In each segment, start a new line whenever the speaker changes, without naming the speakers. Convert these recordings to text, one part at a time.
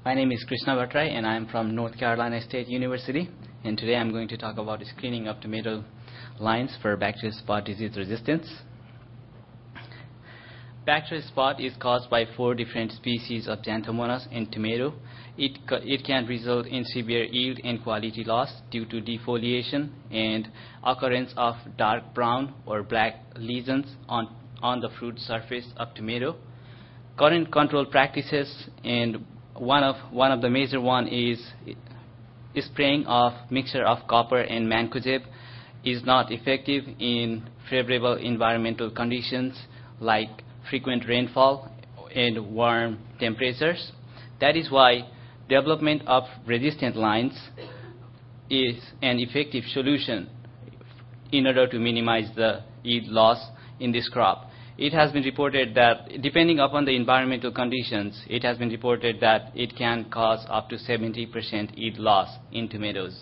My name is Krishna Bhattrai and I am from North Carolina State University, and today I'm going to talk about screening of tomato lines for bacterial spot disease resistance. Bacterial spot is caused by 4 different species of Xanthomonas in tomato. It can result in severe yield and quality loss due to defoliation and occurrence of dark brown or black lesions on the fruit surface of tomato. Current control practices, and one of the major one is spraying of mixture of copper and mancozeb, is not effective in favorable environmental conditions like frequent rainfall and warm temperatures. That is why development of resistant lines is an effective solution in order to minimize the yield loss in this crop. It has been reported that, depending upon the environmental conditions, it has been reported that it can cause up to 70% yield loss in tomatoes.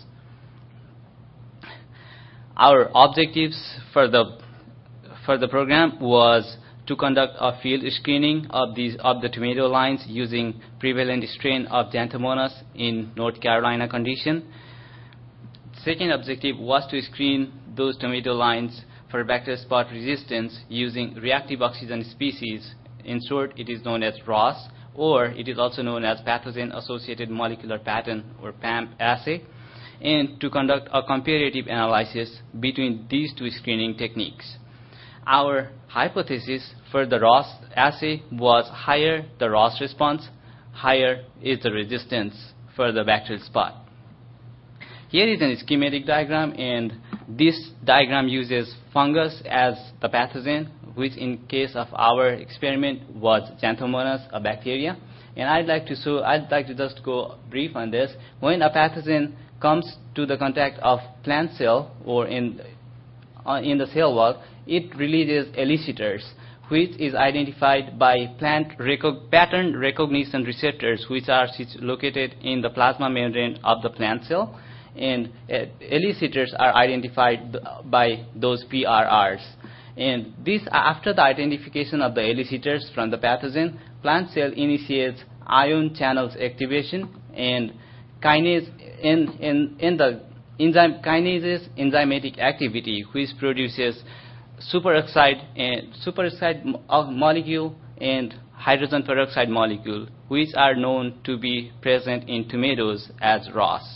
Our objectives for the program was to conduct a field screening of the tomato lines using prevalent strain of Xanthomonas in North Carolina condition. Second objective was to screen those tomato lines for bacterial spot resistance using reactive oxygen species. In short, it is known as ROS, or it is also known as pathogen associated molecular pattern, or PAMP assay, and to conduct a comparative analysis between these 2 screening techniques. Our hypothesis for the ROS assay was higher the ROS response, higher is the resistance for the bacterial spot. Here is a schematic diagram, and this diagram uses fungus as the pathogen, which in case of our experiment was Xanthomonas, a bacteria. And I'd like to just go brief on this. When a pathogen comes to the contact of plant cell or in the cell wall, it releases elicitors, which is identified by pattern recognition receptors, which are located in the plasma membrane of the plant cell. And elicitors are identified by those PRRs. And this, after the identification of the elicitors from the pathogen, plant cell initiates ion channels activation and kinase in the kinases enzymatic activity, which produces superoxide molecule and hydrogen peroxide molecule, which are known to be present in tomatoes as ROS.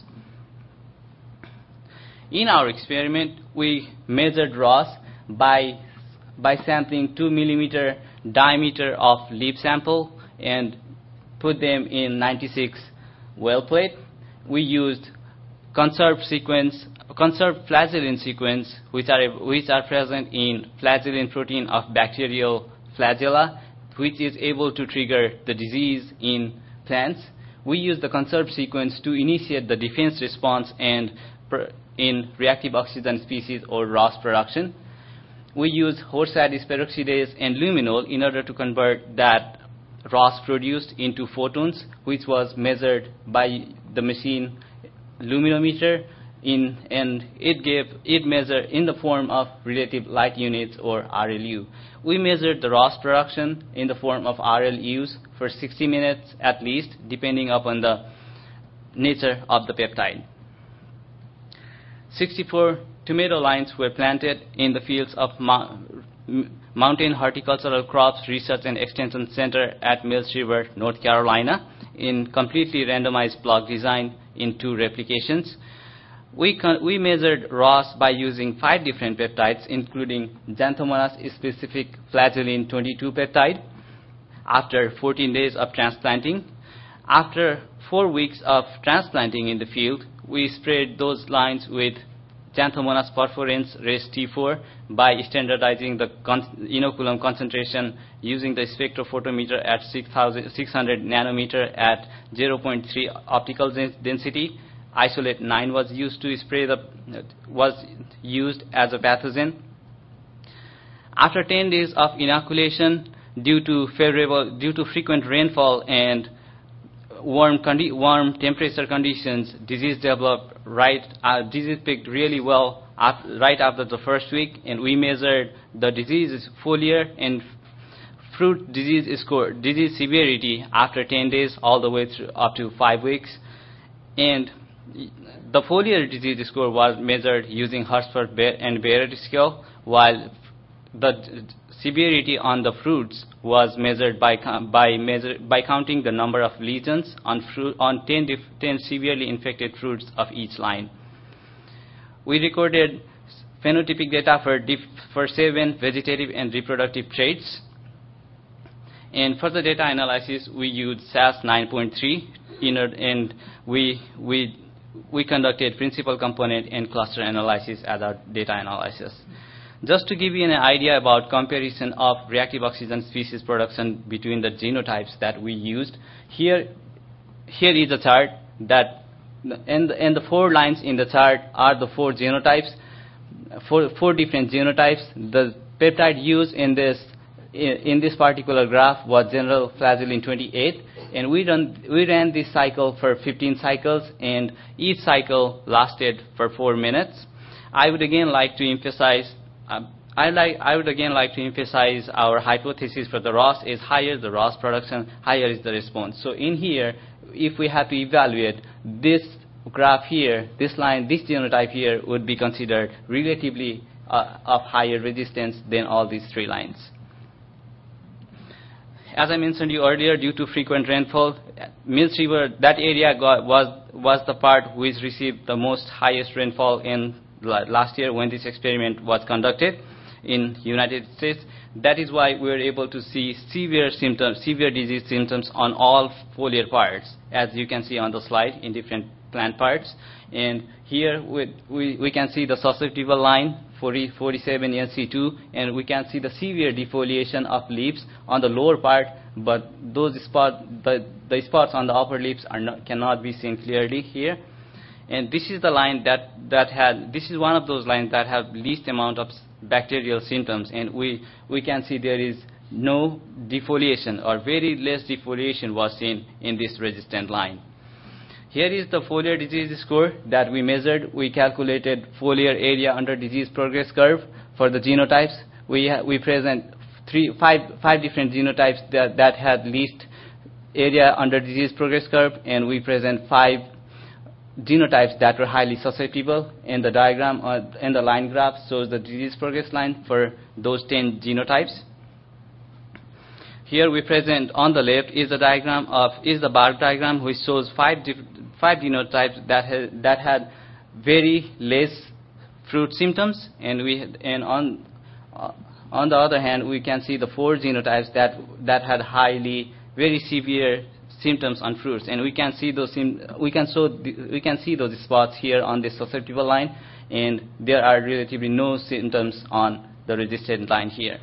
In our experiment, we measured ROS by sampling 2 millimeter diameter of leaf sample and put them in 96 well plate. We used conserved flagellin sequence, which are present in flagellin protein of bacterial flagella, which is able to trigger the disease in plants. We use the conserved sequence to initiate the defense response and in reactive oxygen species or ROS production. We use horse-addis peroxidase and luminol in order to convert that ROS produced into photons, which was measured by the machine luminometer, and it measured in the form of relative light units, or RLU. We measured the ROS production in the form of RLUs for 60 minutes at least, depending upon the nature of the peptide. 64 tomato lines were planted in the fields of Mountain Horticultural Crops Research and Extension Center at Mills River, North Carolina, in completely randomized block design in 2 replications. We measured ROS by using 5 different peptides, including Xanthomonas specific flagellin 22 peptide, after 14 days of transplanting. After 4 weeks of transplanting in the field, we sprayed those lines with Xanthomonas perforans res T4 by standardizing the inoculum concentration using the spectrophotometer at 600 nanometer at 0.3 optical density. Isolate 9 was used to spray was used as a pathogen. After 10 days of inoculation, due to frequent rainfall and warm temperature conditions, disease developed disease peaked really well right after the first week, and we measured the disease foliar and fruit disease score, disease severity after 10 days all the way through up to 5 weeks. And the foliar disease score was measured using Hertzsprung and Barrett scale, while the severity on the fruits was measured by counting the number of lesions on 10 severely infected fruits of each line. We recorded phenotypic data for 7 vegetative and reproductive traits. And for the data analysis, we used SAS 9.3, and we conducted principal component and cluster analysis as our data analysis. Just to give you an idea about comparison of reactive oxygen species production between the genotypes that we used, here is a chart that, and the 4 lines in the chart are the 4 genotypes, four different genotypes. The peptide used in this particular graph was general flagellin 28, and we ran this cycle for 15 cycles, and each cycle lasted for 4 minutes. I would again like to emphasize our hypothesis for the ROS is higher the ROS production, higher is the response. So in here, if we have to evaluate this graph here, this line, this genotype here would be considered relatively of higher resistance than all these 3 lines. As I mentioned you earlier, due to frequent rainfall, Mills River, that area was the part which received the most highest rainfall in last year when this experiment was conducted in United States. That is why we were able to see severe disease symptoms on all foliar parts, as you can see on the slide in different plant parts. And here we can see the susceptible line 47 NC2, and we can see the severe defoliation of leaves on the lower part, but those the spots on the upper leaves cannot be seen clearly here. And this is the line this is one of those lines that have least amount of bacterial symptoms, and we can see there is no defoliation, or very less defoliation was seen in this resistant line. Here is the foliar disease score that we measured. We calculated foliar area under disease progress curve for the genotypes. We present 5 different genotypes that had least area under disease progress curve, and we present 5 genotypes that were highly susceptible. And the diagram and the line graph shows the disease progress line for those 10 genotypes. Here we present on the left is the bar diagram which shows 5 genotypes that had very less fruit symptoms, and on the other hand we can see the 4 genotypes that had very severe symptoms on fruits, and we can see those spots here on this susceptible line, and there are relatively no symptoms on the resistant line here.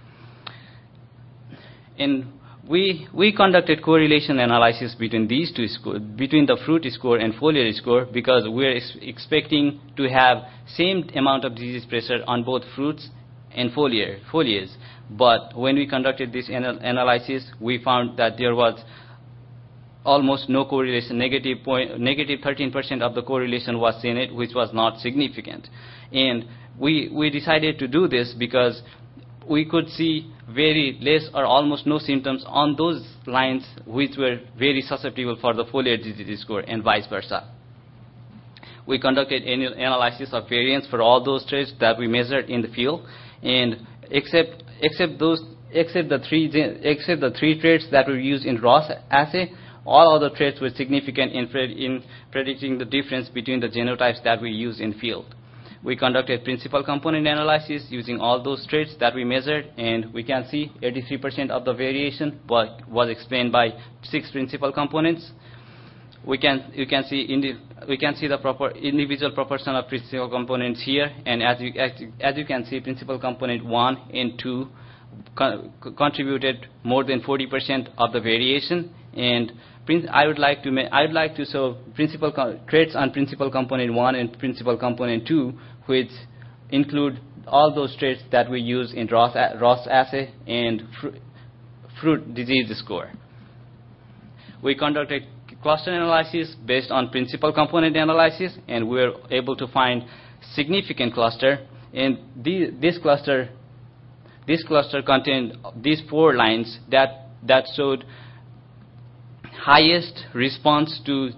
And we conducted correlation analysis between these 2 scores, between the fruit score and foliar score, because we're expecting to have same amount of disease pressure on both fruits and foliage. But when we conducted this analysis, we found that there was almost no correlation. Negative 13% of the correlation was seen, which was not significant. And we decided to do this because we could see very less or almost no symptoms on those lines which were very susceptible for the foliar disease score, and vice versa. We conducted an analysis of variance for all those traits that we measured in the field, and except the 3 traits that were used in Ross assay, all other traits were significant in predicting the difference between the genotypes that we use in field. We conducted principal component analysis using all those traits that we measured, and we can see 83% of the variation was explained by 6 principal components. You can see the proper individual proportion of principal components here, and as you can see, principal component 1 and 2 contributed more than 40% of the variation. And I would like to show traits on principal component 1 and principal component 2, which include all those traits that we use in Ross assay and fruit disease score. We conducted cluster analysis based on principal component analysis, and we were able to find significant cluster. And this cluster This cluster contained these 4 lines that showed highest response to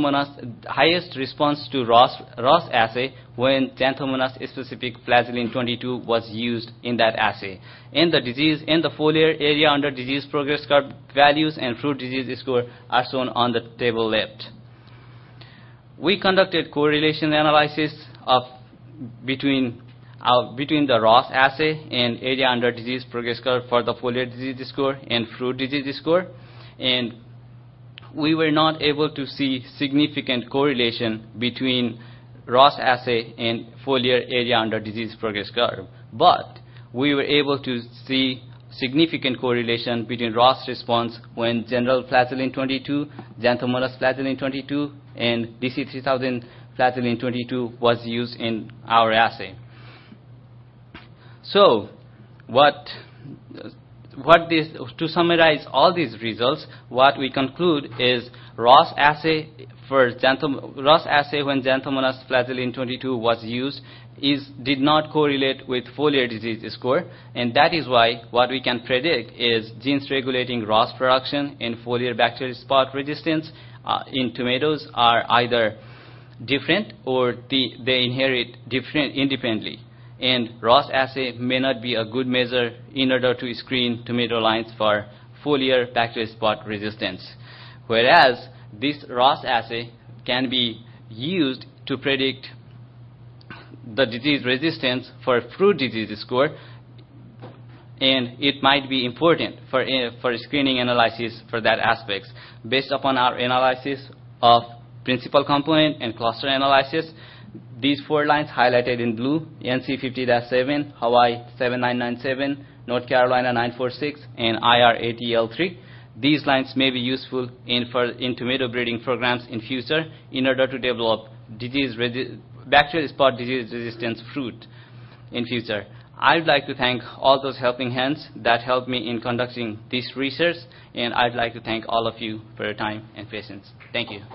Ross assay when Xanthomonas specific flagellin 22 was used in that assay. In the foliar area under disease progress curve values and fruit disease score are shown on the table left. We conducted correlation analysis between the Ross assay and area under disease progress curve for the foliar disease score and fruit disease score, and we were not able to see significant correlation between Ross assay and foliar area under disease progress curve. But we were able to see significant correlation between Ross response when general flagellin 22, Xanthomonas flagellin 22, and DC3000 flagellin 22 was used in our assay. So, to summarize all these results, what we conclude is Ross assay when Xanthomonas flagellin 22 was used did not correlate with foliar disease score, and that is why what we can predict is genes regulating Ross production and foliar bacterial spot resistance in tomatoes are either different or they inherit different independently. And Ross assay may not be a good measure in order to screen tomato lines for foliar bacterial spot resistance. Whereas this Ross assay can be used to predict the disease resistance for fruit disease score, and it might be important for screening analysis for that aspects. Based upon our analysis of principal component and cluster analysis, these 4 lines highlighted in blue, NC50-7, Hawaii 7997, North Carolina 946, and IR80L3. These lines may be useful in tomato breeding programs in future in order to develop bacterial spot disease resistance fruit in future. I'd like to thank all those helping hands that helped me in conducting this research, and I'd like to thank all of you for your time and patience. Thank you.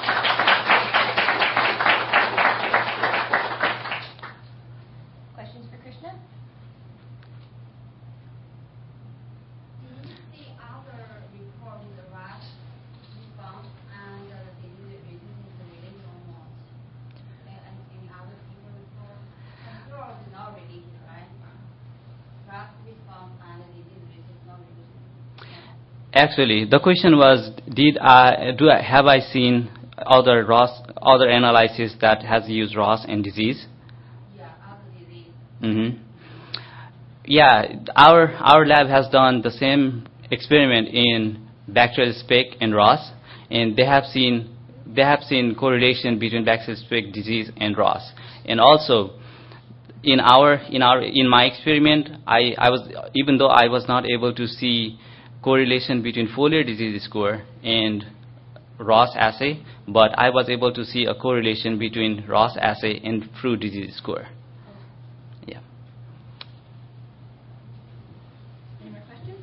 Actually, the question was, have I seen other analysis that has used Ross and disease?
Yeah, other disease.
Mm-hmm. Yeah, our lab has done the same experiment in bacterial speck and Ross, and they have seen correlation between bacterial speck disease and Ross. And also, in my experiment, even though I was not able to see correlation between foliar disease score and Ross assay, but I was able to see a correlation between Ross assay and fruit disease score. Yeah.
Any more questions?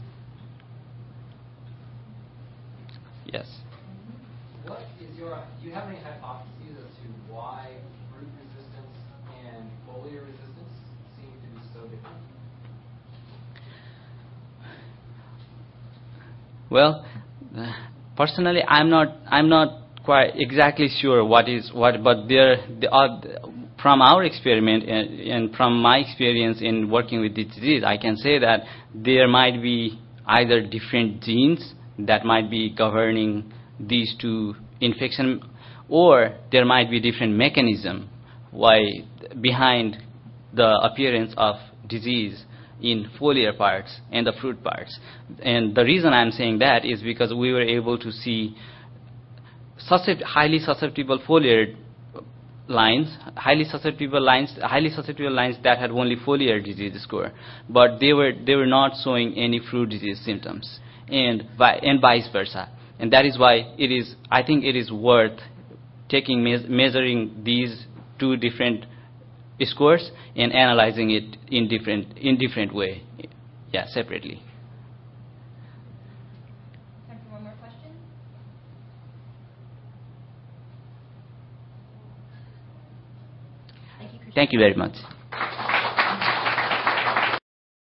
Yes.
Do you have any hypotheses as to why fruit resistance and foliar resistance seem to be so different?
Well, personally, I'm not quite exactly sure what, but from our experiment and from my experience in working with this disease, I can say that there might be either different genes that might be governing these two infection, or there might be different mechanism behind the appearance of disease in foliar parts and the fruit parts. And the reason I'm saying that is because we were able to see highly susceptible foliar lines, highly susceptible lines that had only foliar disease score, but they were not showing any fruit disease symptoms, and vice versa. And that is why I think it is worth measuring these two different scores and analyzing it in different way, yeah, separately.
Time for one more question. Thank you, Krishna.
Thank you very much.